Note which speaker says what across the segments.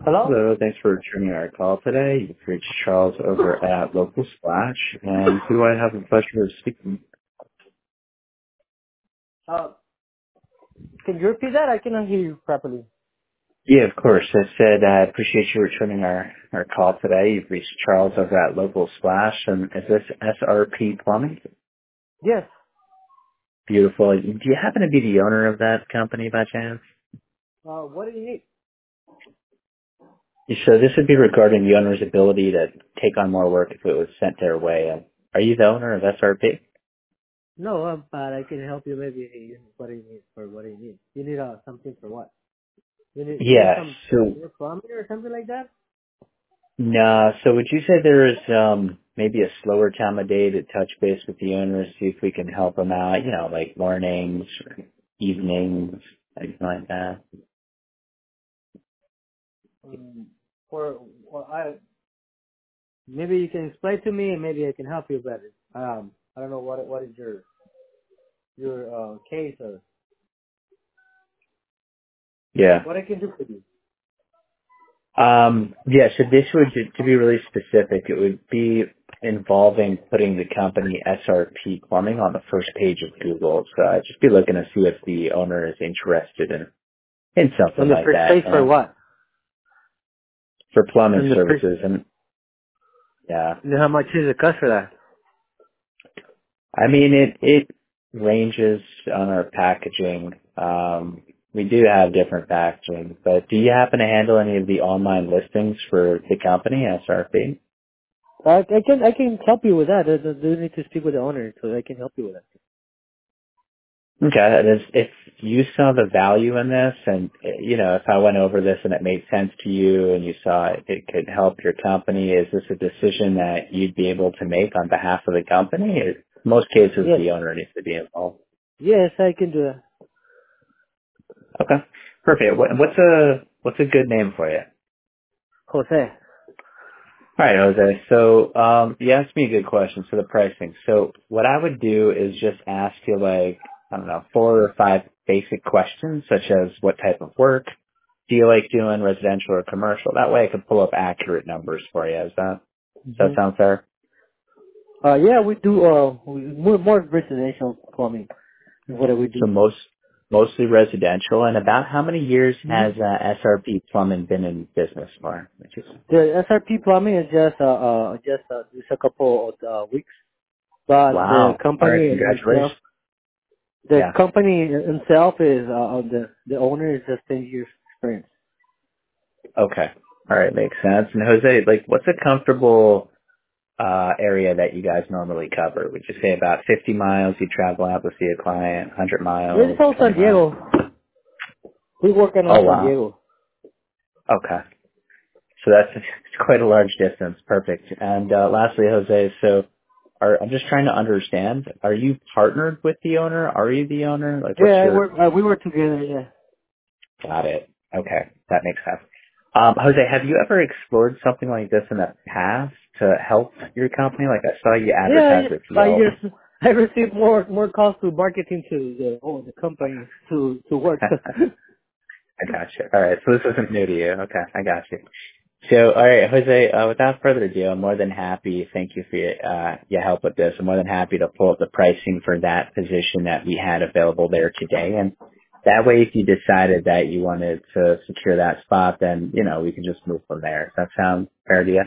Speaker 1: Hello?
Speaker 2: Hello, thanks for returning our call today. You've reached Charles over at Local Splash, and who do I have the pleasure of speaking?
Speaker 1: Uh, can you repeat that? I cannot hear you properly.
Speaker 2: Yeah, of course. I said I appreciate you returning our call today. You've reached Charles over at Local Splash, and is this SRP Plumbing?
Speaker 1: Yes.
Speaker 2: Beautiful. Do you happen to be the owner of that company by chance?
Speaker 1: What do you need?
Speaker 2: So this would be regarding the owner's ability to take on more work if it was sent their way. Are you the owner of SRP?
Speaker 1: No, but I can help you maybe what do you need for what do you need? You need something for what? You need
Speaker 2: Yeah.
Speaker 1: some
Speaker 2: So
Speaker 1: plumbing or something like that?
Speaker 2: no. So would you say there is maybe a slower time of day to touch base with the owners, see if we can help them out, like mornings or evenings, anything like that?
Speaker 1: Um, for well, I maybe you can explain to me and maybe I can help you better. I don't know what is your case or
Speaker 2: Yeah.
Speaker 1: what I can do for you.
Speaker 2: Yeah, so this would, to be really specific, it would be involving putting the company SRP Plumbing on the first page of Google. So I'd just be looking to see if the owner is interested in
Speaker 1: On
Speaker 2: something
Speaker 1: the
Speaker 2: like
Speaker 1: first
Speaker 2: that,
Speaker 1: page for what?
Speaker 2: for plumbing
Speaker 1: On the first.
Speaker 2: services. And yeah.
Speaker 1: You know how much is the cost for that?
Speaker 2: I mean, it ranges on our packaging. We do have different packaging, but do you happen to handle any of the online listings for the company, SRP?
Speaker 1: I can help you with that. I do need to speak with the owner, so I can help you with that.
Speaker 2: Okay, that is, if you saw the value in this and, if I went over this and it made sense to you and you saw it could help your company, is this a decision that you'd be able to make on behalf of the company? Or most cases,
Speaker 1: Yes,
Speaker 2: the owner needs to be involved.
Speaker 1: yes, I can do that.
Speaker 2: Okay, perfect. What's a good name for you?
Speaker 1: Jose.
Speaker 2: All right, Jose. So you asked me a good question. So the pricing. So what I would do is just ask you I don't know, 4 or 5 basic questions, such as what type of work do you like doing, residential or commercial? That way I can pull up accurate numbers for you. Does that
Speaker 1: hmm
Speaker 2: sound fair?
Speaker 1: Yeah, we do. More residential plumbing. What do we
Speaker 2: So
Speaker 1: do?
Speaker 2: mostly residential. And about how many years
Speaker 1: hmm
Speaker 2: has SRP Plumbing been in business for? Which is
Speaker 1: The SRP plumbing is just a couple of weeks, but
Speaker 2: wow. All right, congratulations.
Speaker 1: the
Speaker 2: Yeah.
Speaker 1: company itself is the owner is just 10 years experience.
Speaker 2: Okay. All right, makes sense. And Jose, what's a comfortable area that you guys normally cover? Would you say about 50 miles you travel out to see a client, 100
Speaker 1: It's
Speaker 2: miles,
Speaker 1: all
Speaker 2: 20
Speaker 1: San
Speaker 2: miles?
Speaker 1: Diego. We work in
Speaker 2: Oh,
Speaker 1: San
Speaker 2: wow.
Speaker 1: Diego.
Speaker 2: Okay. So that's it's quite a large distance. Perfect. And lastly, Jose, so I'm just trying to understand, are you partnered with the owner? Are you the owner? What's
Speaker 1: Yeah,
Speaker 2: your...
Speaker 1: we work together. Yeah.
Speaker 2: Got it. Okay. That makes sense. Jose, have you ever explored something like this in the past to help your company? Like I saw you
Speaker 1: Yeah,
Speaker 2: advertise with
Speaker 1: I
Speaker 2: Yelp.
Speaker 1: I receive more calls to marketing to the company to work.
Speaker 2: I got you. All right. So this isn't new to you. Okay. I got you. So, all right, Jose, without further ado, I'm more than happy. Thank you for your help with this. I'm more than happy to pull up the pricing for that position that we had available there today. And that way, if you decided that you wanted to secure that spot, then, we can just move from there. Does that sound fair to you?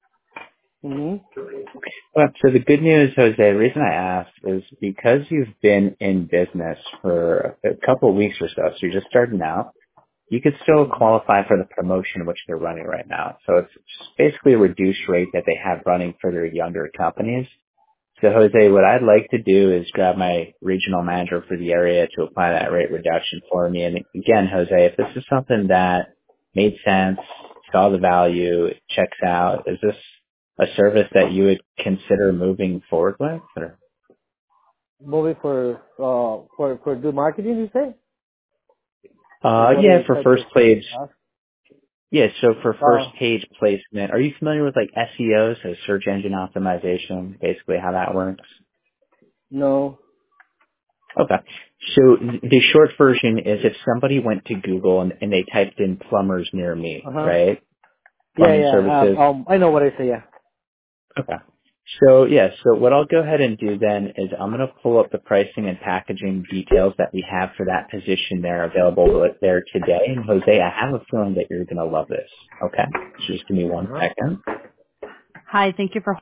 Speaker 1: hmm
Speaker 2: Well, so the good news, Jose, the reason I asked is because you've been in business for a couple of weeks or so, so you're just starting out, you could still
Speaker 1: hmm
Speaker 2: qualify for the promotion which they're running right now. So it's basically a reduced rate that they have running for their younger companies. So Jose, what I'd like to do is grab my regional manager for the area to apply that rate reduction for me. And again, Jose, if this is something that made sense, saw the value, checks out, is this a service that you would consider moving forward with? Or?
Speaker 1: Moving for do marketing, you say? Or what
Speaker 2: Yeah,
Speaker 1: is
Speaker 2: for
Speaker 1: type
Speaker 2: first
Speaker 1: of
Speaker 2: page.
Speaker 1: uh,
Speaker 2: Yeah, so for first
Speaker 1: uh
Speaker 2: page placement, are you familiar with SEO, so search engine optimization, basically how that works?
Speaker 1: no.
Speaker 2: Okay. So the short version is if somebody went to Google and they typed in plumbers near me, right?
Speaker 1: Yeah,
Speaker 2: Plumbing services.
Speaker 1: I know what I say. Yeah.
Speaker 2: Okay. So yeah, so what I'll go ahead and do then is I'm going to pull up the pricing and packaging details that we have for that position there available there today. And Jose, I have a feeling that you're going to love this. Okay. So just give me one second.
Speaker 3: Hi, thank you for